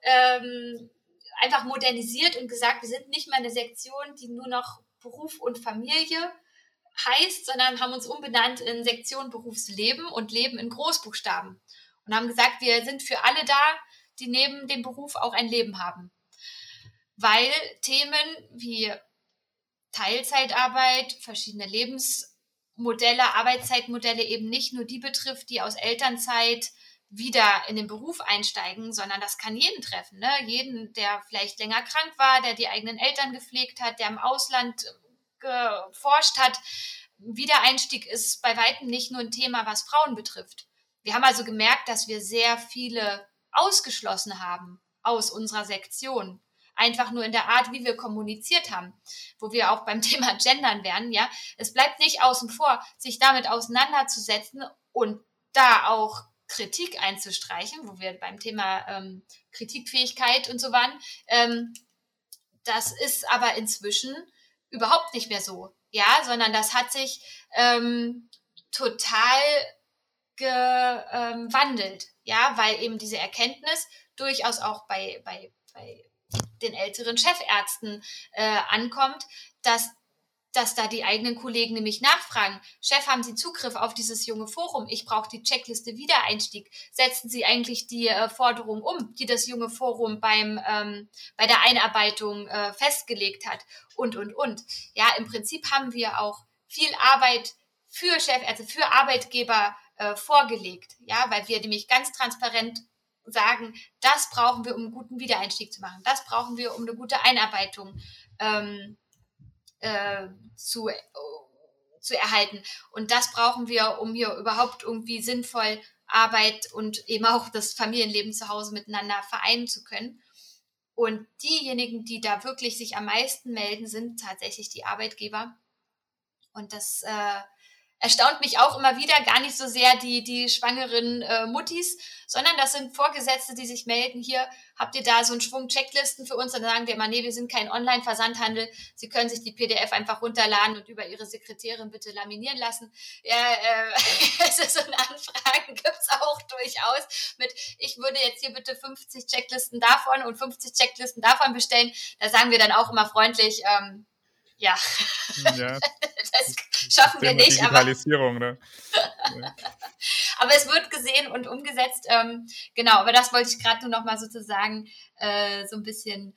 Speaker 3: einfach modernisiert und gesagt, wir sind nicht mehr eine Sektion, die nur noch Beruf und Familie heißt, sondern haben uns umbenannt in Sektion Berufsleben und Leben in Großbuchstaben. Und haben gesagt, wir sind für alle da, die neben dem Beruf auch ein Leben haben. Weil Themen wie Teilzeitarbeit, verschiedene Lebensmodelle, Arbeitszeitmodelle eben nicht nur die betrifft, die aus Elternzeit wieder in den Beruf einsteigen, sondern das kann jeden treffen. Ne? Jeden, der vielleicht länger krank war, der die eigenen Eltern gepflegt hat, der im Ausland geforscht hat. Wiedereinstieg ist bei weitem nicht nur ein Thema, was Frauen betrifft. Wir haben also gemerkt, dass wir sehr viele ausgeschlossen haben aus unserer Sektion. Einfach nur in der Art, wie wir kommuniziert haben, wo wir auch beim Thema Gendern wären. Ja? Es bleibt nicht außen vor, sich damit auseinanderzusetzen und da auch Kritik einzustreichen, wo wir beim Thema Kritikfähigkeit und so waren. Das ist aber inzwischen überhaupt nicht mehr so, ja, sondern das hat sich total gewandelt, ja, weil eben diese Erkenntnis durchaus auch bei den älteren Chefärzten ankommt, dass da die eigenen Kollegen nämlich nachfragen. Chef, haben Sie Zugriff auf dieses junge Forum? Ich brauche die Checkliste Wiedereinstieg. Setzen Sie eigentlich die Forderung um, die das junge Forum bei der Einarbeitung festgelegt hat? Und. Ja, im Prinzip haben wir auch viel Arbeit für Chefärzte, für Arbeitgeber vorgelegt. Ja, weil wir nämlich ganz transparent sagen, das brauchen wir, um einen guten Wiedereinstieg zu machen. Das brauchen wir, um eine gute Einarbeitung zu erhalten. Und das brauchen wir, um hier überhaupt irgendwie sinnvoll Arbeit und eben auch das Familienleben zu Hause miteinander vereinen zu können. Und diejenigen, die da wirklich sich am meisten melden, sind tatsächlich die Arbeitgeber. Und das erstaunt mich auch immer wieder, gar nicht so sehr die schwangeren Muttis, sondern das sind Vorgesetzte, die sich melden, hier habt ihr da so einen Schwung Checklisten für uns, dann sagen wir immer, nee, wir sind kein Online-Versandhandel, Sie können sich die PDF einfach runterladen und über Ihre Sekretärin bitte laminieren lassen. Ja, so eine Anfragen gibt's auch durchaus mit, ich würde jetzt hier bitte 50 Checklisten davon und 50 Checklisten davon bestellen. Da sagen wir dann auch immer freundlich, ja, das schaffen wir nicht.
Speaker 1: Digitalisierung, ne?
Speaker 3: Aber es wird gesehen und umgesetzt. Genau, aber das wollte ich gerade nur noch mal sozusagen so ein bisschen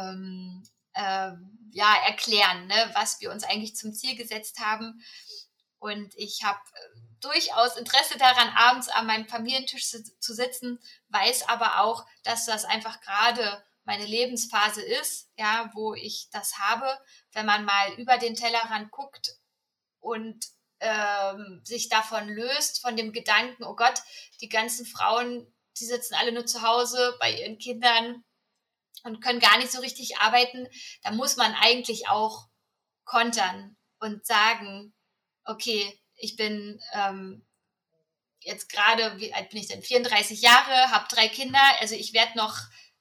Speaker 3: erklären, ne, was wir uns eigentlich zum Ziel gesetzt haben. Und ich habe durchaus Interesse daran, abends an meinem Familientisch zu sitzen, weiß aber auch, dass das einfach gerade meine Lebensphase ist, ja, wo ich das habe, wenn man mal über den Tellerrand guckt und sich davon löst, von dem Gedanken, oh Gott, die ganzen Frauen, die sitzen alle nur zu Hause bei ihren Kindern und können gar nicht so richtig arbeiten, da muss man eigentlich auch kontern und sagen, okay, ich bin jetzt gerade, wie alt bin ich denn, 34 Jahre, habe 3 Kinder, also ich werde noch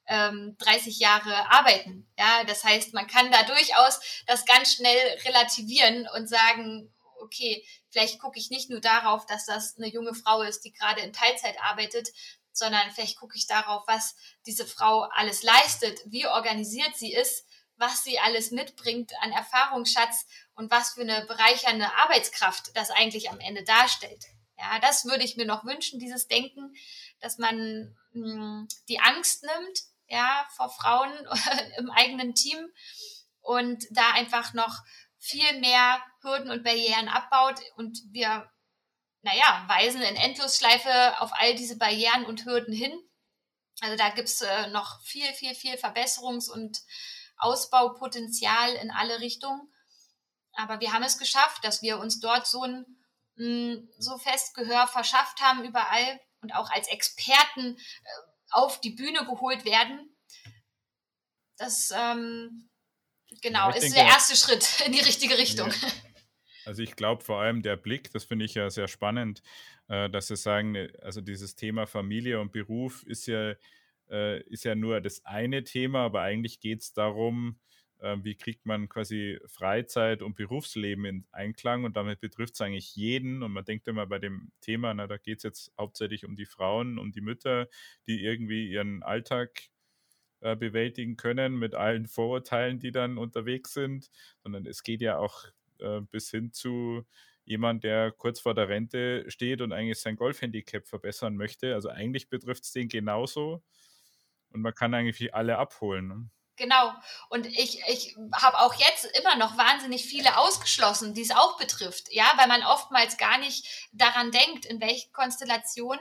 Speaker 3: 30 Jahre arbeiten. Ja, das heißt, man kann da durchaus das ganz schnell relativieren und sagen, okay, vielleicht gucke ich nicht nur darauf, dass das eine junge Frau ist, die gerade in Teilzeit arbeitet, sondern vielleicht gucke ich darauf, was diese Frau alles leistet, wie organisiert sie ist, was sie alles mitbringt an Erfahrungsschatz und was für eine bereichernde Arbeitskraft das eigentlich am Ende darstellt. Ja, das würde ich mir noch wünschen, dieses Denken, dass man die Angst nimmt, ja, vor Frauen im eigenen Team und da einfach noch viel mehr Hürden und Barrieren abbaut und wir, weisen in Endlosschleife auf all diese Barrieren und Hürden hin. Also da gibt's noch viel Verbesserungs- und Ausbaupotenzial in alle Richtungen. Aber wir haben es geschafft, dass wir uns dort so fest Gehör verschafft haben überall und auch als Experten auf die Bühne geholt werden. Das ist der erste Schritt in die richtige Richtung.
Speaker 1: Ja. Also ich glaube vor allem der Blick, das finde ich ja sehr spannend, dass Sie sagen, also dieses Thema Familie und Beruf ist ja nur das eine Thema, aber eigentlich geht es darum, wie kriegt man quasi Freizeit und Berufsleben in Einklang und damit betrifft es eigentlich jeden und man denkt immer bei dem Thema, da geht es jetzt hauptsächlich um die Frauen, um die Mütter, die irgendwie ihren Alltag bewältigen können mit allen Vorurteilen, die dann unterwegs sind, sondern es geht ja auch bis hin zu jemand, der kurz vor der Rente steht und eigentlich sein Golfhandicap verbessern möchte. Also eigentlich betrifft es den genauso und man kann eigentlich alle abholen. Ne?
Speaker 3: Genau. Und ich habe auch jetzt immer noch wahnsinnig viele ausgeschlossen, die es auch betrifft. Ja, weil man oftmals gar nicht daran denkt, in welchen Konstellationen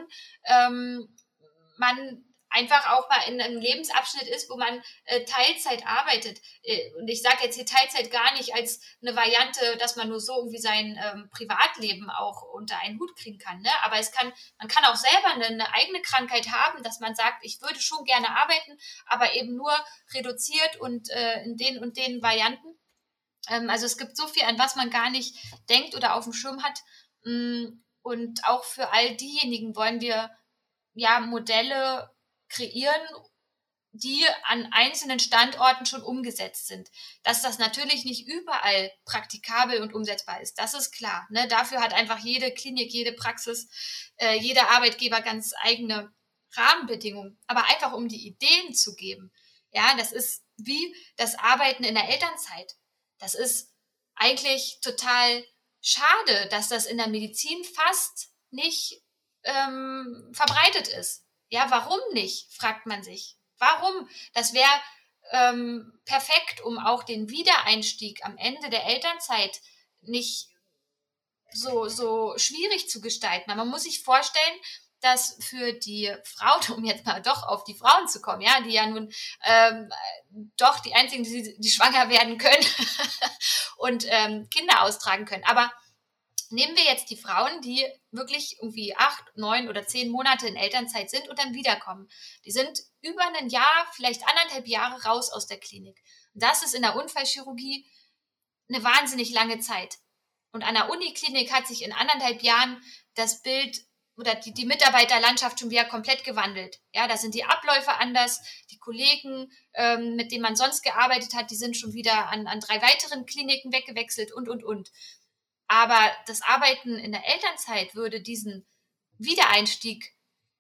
Speaker 3: man einfach auch mal in einem Lebensabschnitt ist, wo man Teilzeit arbeitet. Und ich sage jetzt hier Teilzeit gar nicht als eine Variante, dass man nur so irgendwie sein Privatleben auch unter einen Hut kriegen kann. Ne? Aber man kann auch selber eine eigene Krankheit haben, dass man sagt, ich würde schon gerne arbeiten, aber eben nur reduziert und in den und den Varianten. Also es gibt so viel, an was man gar nicht denkt oder auf dem Schirm hat. Und auch für all diejenigen wollen wir ja Modelle kreieren, die an einzelnen Standorten schon umgesetzt sind. Dass das natürlich nicht überall praktikabel und umsetzbar ist, das ist klar. Ne? Dafür hat einfach jede Klinik, jede Praxis, jeder Arbeitgeber ganz eigene Rahmenbedingungen. Aber einfach um die Ideen zu geben. Ja, das ist wie das Arbeiten in der Elternzeit. Das ist eigentlich total schade, dass das in der Medizin fast nicht verbreitet ist. Ja, warum nicht, fragt man sich. Warum? Das wäre perfekt, um auch den Wiedereinstieg am Ende der Elternzeit nicht so schwierig zu gestalten. Man muss sich vorstellen, dass für die Frauen, um jetzt mal doch auf die Frauen zu kommen, ja, die ja nun doch die einzigen, die schwanger werden können und Kinder austragen können. Aber Nehmen wir jetzt die Frauen, die wirklich irgendwie 8, 9 oder 10 Monate in Elternzeit sind und dann wiederkommen. Die sind über ein Jahr, vielleicht 1,5 Jahre raus aus der Klinik. Und das ist in der Unfallchirurgie eine wahnsinnig lange Zeit. Und an der Uniklinik hat sich in 1,5 Jahren das Bild oder die Mitarbeiterlandschaft schon wieder komplett gewandelt. Ja, da sind die Abläufe anders, die Kollegen, mit denen man sonst gearbeitet hat, die sind schon wieder an 3 weiteren Kliniken weggewechselt und. Aber das Arbeiten in der Elternzeit würde diesen Wiedereinstieg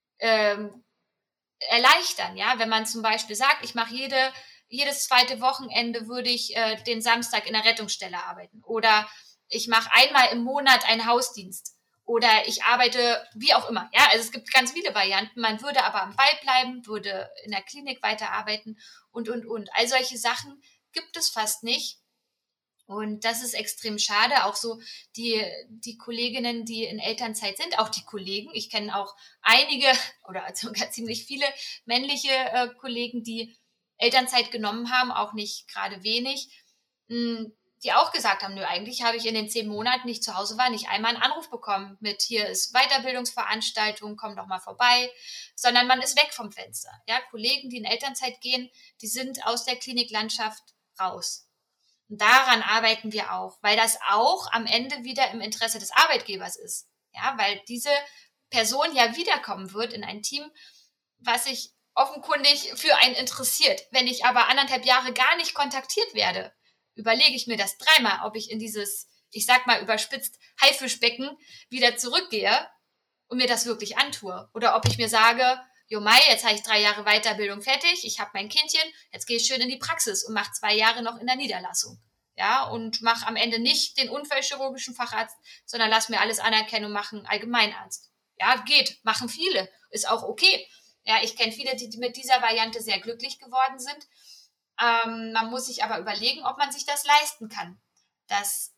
Speaker 3: erleichtern. Ja, wenn man zum Beispiel sagt, ich mache jedes zweite Wochenende würde ich den Samstag in der Rettungsstelle arbeiten oder ich mache einmal im Monat einen Hausdienst oder ich arbeite wie auch immer. Ja, also es gibt ganz viele Varianten. Man würde aber am Ball bleiben, würde in der Klinik weiterarbeiten und. All solche Sachen gibt es fast nicht. Und das ist extrem schade. Auch so die Kolleginnen, die in Elternzeit sind, auch die Kollegen. Ich kenne auch einige oder sogar ziemlich viele männliche Kollegen, die Elternzeit genommen haben, auch nicht gerade wenig, die auch gesagt haben, nö, eigentlich habe ich in den 10 Monaten, die ich zu Hause war, nicht einmal einen Anruf bekommen mit, hier ist Weiterbildungsveranstaltung, komm doch mal vorbei, sondern man ist weg vom Fenster. Ja, Kollegen, die in Elternzeit gehen, die sind aus der Kliniklandschaft raus. Und daran arbeiten wir auch, weil das auch am Ende wieder im Interesse des Arbeitgebers ist. Ja, weil diese Person ja wiederkommen wird in ein Team, was sich offenkundig für einen interessiert. Wenn ich aber 1,5 Jahre gar nicht kontaktiert werde, überlege ich mir das 3-mal, ob ich in dieses, ich sag mal überspitzt, Haifischbecken wieder zurückgehe und mir das wirklich antue. Oder ob ich mir sage, jo Mai, jetzt habe ich 3 Jahre Weiterbildung fertig, ich habe mein Kindchen, jetzt gehe ich schön in die Praxis und mache 2 Jahre noch in der Niederlassung. Ja, und mache am Ende nicht den unfallchirurgischen Facharzt, sondern lass mir alles anerkennen und mache einen Allgemeinarzt. Ja, geht, machen viele, ist auch okay. Ja, ich kenne viele, die mit dieser Variante sehr glücklich geworden sind. Man muss sich aber überlegen, ob man sich das leisten kann. Dass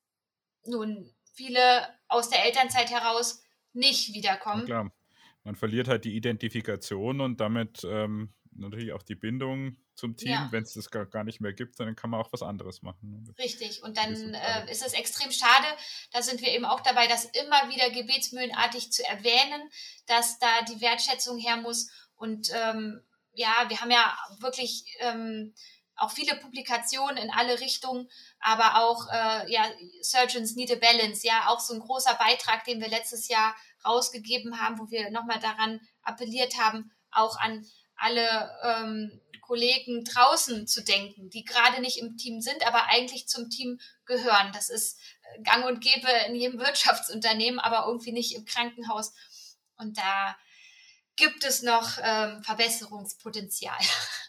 Speaker 3: nun viele aus der Elternzeit heraus nicht wiederkommen.
Speaker 1: Ja, klar. Man verliert halt die Identifikation und damit natürlich auch die Bindung zum Team. Ja. Wenn es das gar nicht mehr gibt, dann kann man auch was anderes machen.
Speaker 3: Richtig. Und dann ist es extrem schade. Da sind wir eben auch dabei, das immer wieder gebetsmühlenartig zu erwähnen, dass da die Wertschätzung her muss. Und wir haben ja wirklich auch viele Publikationen in alle Richtungen, aber auch Surgeons Need a Balance, ja, auch so ein großer Beitrag, den wir letztes Jahr rausgegeben haben, wo wir nochmal daran appelliert haben, auch an alle Kollegen draußen zu denken, die gerade nicht im Team sind, aber eigentlich zum Team gehören. Das ist gang und gäbe in jedem Wirtschaftsunternehmen, aber irgendwie nicht im Krankenhaus. Und da gibt es noch Verbesserungspotenzial.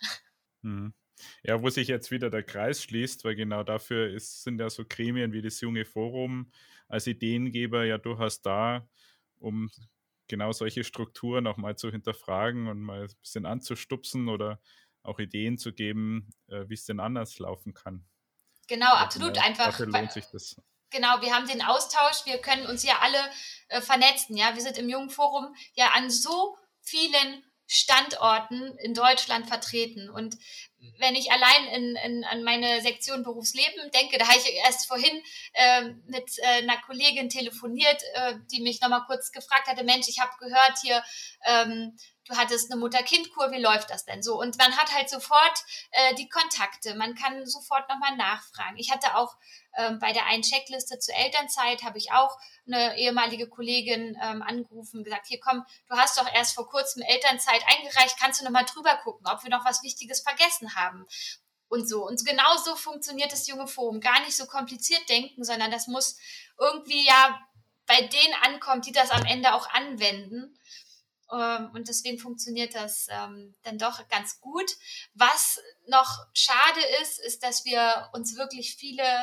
Speaker 1: Ja, wo sich jetzt wieder der Kreis schließt, weil genau dafür sind ja so Gremien wie das Junge Forum als Ideengeber ja durchaus da, um genau solche Strukturen auch mal zu hinterfragen und mal ein bisschen anzustupsen oder auch Ideen zu geben, wie es denn anders laufen kann.
Speaker 3: Genau, absolut.
Speaker 1: Genau,
Speaker 3: einfach.
Speaker 1: Dafür lohnt sich das.
Speaker 3: Genau, wir haben den Austausch, wir können uns ja alle vernetzen. Ja, wir sind im Jungen Forum ja an so vielen Standorten in Deutschland vertreten. Und wenn ich allein an meine Sektion Berufsleben denke, da habe ich erst vorhin mit einer Kollegin telefoniert, die mich nochmal kurz gefragt hatte, Mensch, ich habe gehört hier, du hattest eine Mutter-Kind-Kur, wie läuft das denn so? Und man hat halt sofort die Kontakte, man kann sofort nochmal nachfragen. Ich hatte auch bei der einen Checkliste zur Elternzeit, habe ich auch eine ehemalige Kollegin angerufen und gesagt, hier komm, du hast doch erst vor kurzem Elternzeit eingereicht, kannst du nochmal drüber gucken, ob wir noch was Wichtiges vergessen haben. Und so. Und genau so funktioniert das Junge Forum. Gar nicht so kompliziert denken, sondern das muss irgendwie ja bei denen ankommen, die das am Ende auch anwenden. Und deswegen funktioniert das dann doch ganz gut. Was noch schade ist, dass wir uns wirklich viele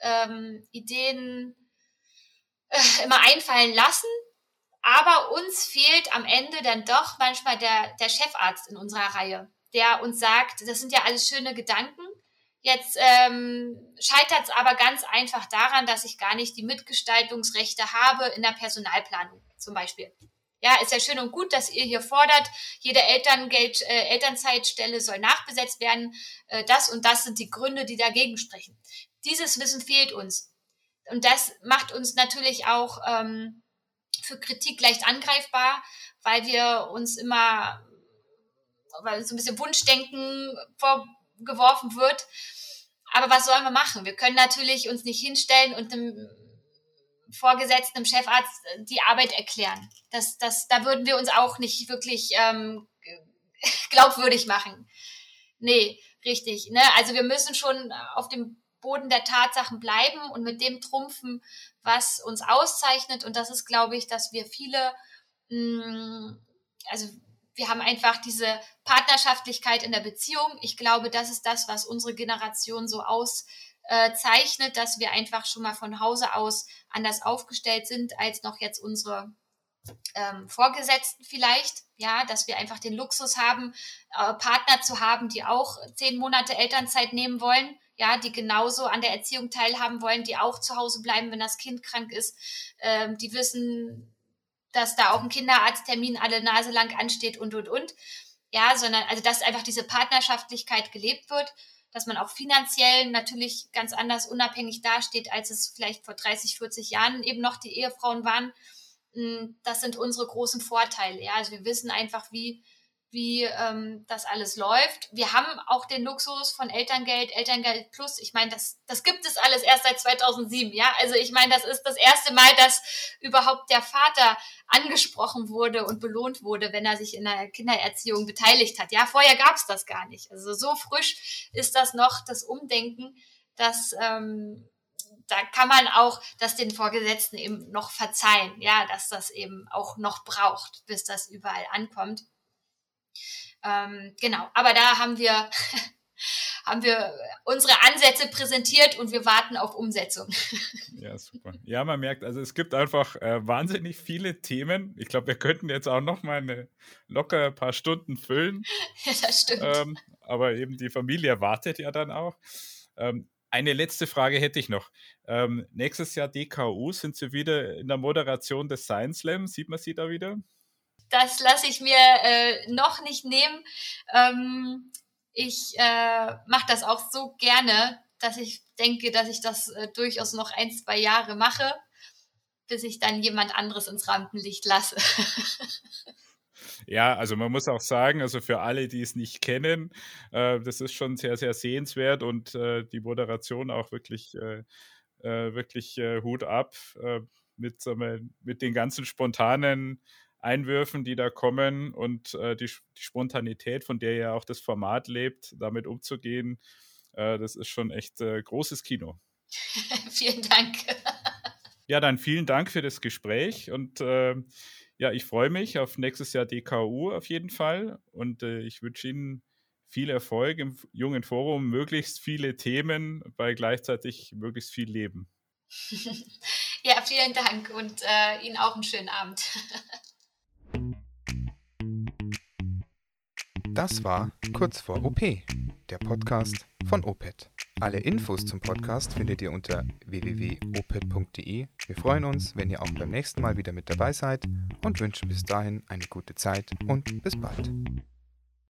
Speaker 3: Ideen immer einfallen lassen, aber uns fehlt am Ende dann doch manchmal der Chefarzt in unserer Reihe, der uns sagt, das sind ja alles schöne Gedanken, jetzt scheitert es aber ganz einfach daran, dass ich gar nicht die Mitgestaltungsrechte habe in der Personalplanung zum Beispiel. Ja, ist ja schön und gut, dass ihr hier fordert, jede Elternzeitstelle soll nachbesetzt werden. Das und das sind die Gründe, die dagegen sprechen. Dieses Wissen fehlt uns. Und das macht uns natürlich auch für Kritik leicht angreifbar, weil uns so ein bisschen Wunschdenken vorgeworfen wird. Aber was sollen wir machen? Wir können natürlich uns nicht hinstellen und dem Vorgesetzten, dem Chefarzt die Arbeit erklären. Da würden wir uns auch nicht wirklich glaubwürdig machen. Nee, richtig. Ne? Also wir müssen schon auf dem Boden der Tatsachen bleiben und mit dem trumpfen, was uns auszeichnet. Und das ist, glaube ich, dass wir viele, wir haben einfach diese Partnerschaftlichkeit in der Beziehung. Ich glaube, das ist das, was unsere Generation so auszeichnet, dass wir einfach schon mal von Hause aus anders aufgestellt sind als noch jetzt unsere Vorgesetzten vielleicht, ja, dass wir einfach den Luxus haben, Partner zu haben, die auch 10 Monate Elternzeit nehmen wollen, ja, die genauso an der Erziehung teilhaben wollen, die auch zu Hause bleiben, wenn das Kind krank ist, die wissen, dass da auch ein Kinderarzttermin alle Nase lang ansteht und. Ja, sondern, also dass einfach diese Partnerschaftlichkeit gelebt wird, dass man auch finanziell natürlich ganz anders unabhängig dasteht, als es vielleicht vor 30, 40 Jahren eben noch die Ehefrauen waren. Das sind unsere großen Vorteile. Ja, also wir wissen einfach, wie das alles läuft. Wir haben auch den Luxus von Elterngeld Plus. Ich meine, das gibt es alles erst seit 2007. Ja, also ich meine, das ist das erste Mal, dass überhaupt der Vater angesprochen wurde und belohnt wurde, wenn er sich in der Kindererziehung beteiligt hat. Ja, vorher gab es das gar nicht. Also so frisch ist das noch, das Umdenken, dass da kann man auch das den Vorgesetzten eben noch verzeihen, ja, dass das eben auch noch braucht, bis das überall ankommt. Genau, aber da haben wir unsere Ansätze präsentiert und wir warten auf Umsetzung.
Speaker 1: Ja, super. Ja, man merkt, also es gibt einfach wahnsinnig viele Themen. Ich glaube, wir könnten jetzt auch noch mal locker ein paar Stunden füllen.
Speaker 3: Ja, das stimmt.
Speaker 1: Aber eben die Familie wartet ja dann auch. Eine letzte Frage hätte ich noch. Nächstes Jahr DKU, sind Sie wieder in der Moderation des Science Slam? Sieht man Sie da wieder?
Speaker 3: Das lasse ich mir noch nicht nehmen. Ich mache das auch so gerne, dass ich denke, dass ich das durchaus noch 1-2 Jahre mache, bis ich dann jemand anderes ins Rampenlicht lasse.
Speaker 1: Ja, also man muss auch sagen, also für alle, die es nicht kennen, das ist schon sehr, sehr sehenswert und die Moderation auch wirklich Hut ab mit den ganzen spontanen Einwürfen, die da kommen und die Spontanität, von der ja auch das Format lebt, damit umzugehen, das ist schon echt großes Kino.
Speaker 3: Vielen Dank.
Speaker 1: Ja, dann vielen Dank für das Gespräch und ja, ich freue mich auf nächstes Jahr DKU auf jeden Fall und ich wünsche Ihnen viel Erfolg im Jungen Forum, möglichst viele Themen bei gleichzeitig möglichst viel Leben.
Speaker 3: Ja, vielen Dank und Ihnen auch einen schönen Abend.
Speaker 2: Das war Kurz vor OP, der Podcast von OPED. Alle Infos zum Podcast findet ihr unter www.oped.de. Wir freuen uns, wenn ihr auch beim nächsten Mal wieder mit dabei seid und wünschen bis dahin eine gute Zeit und bis bald.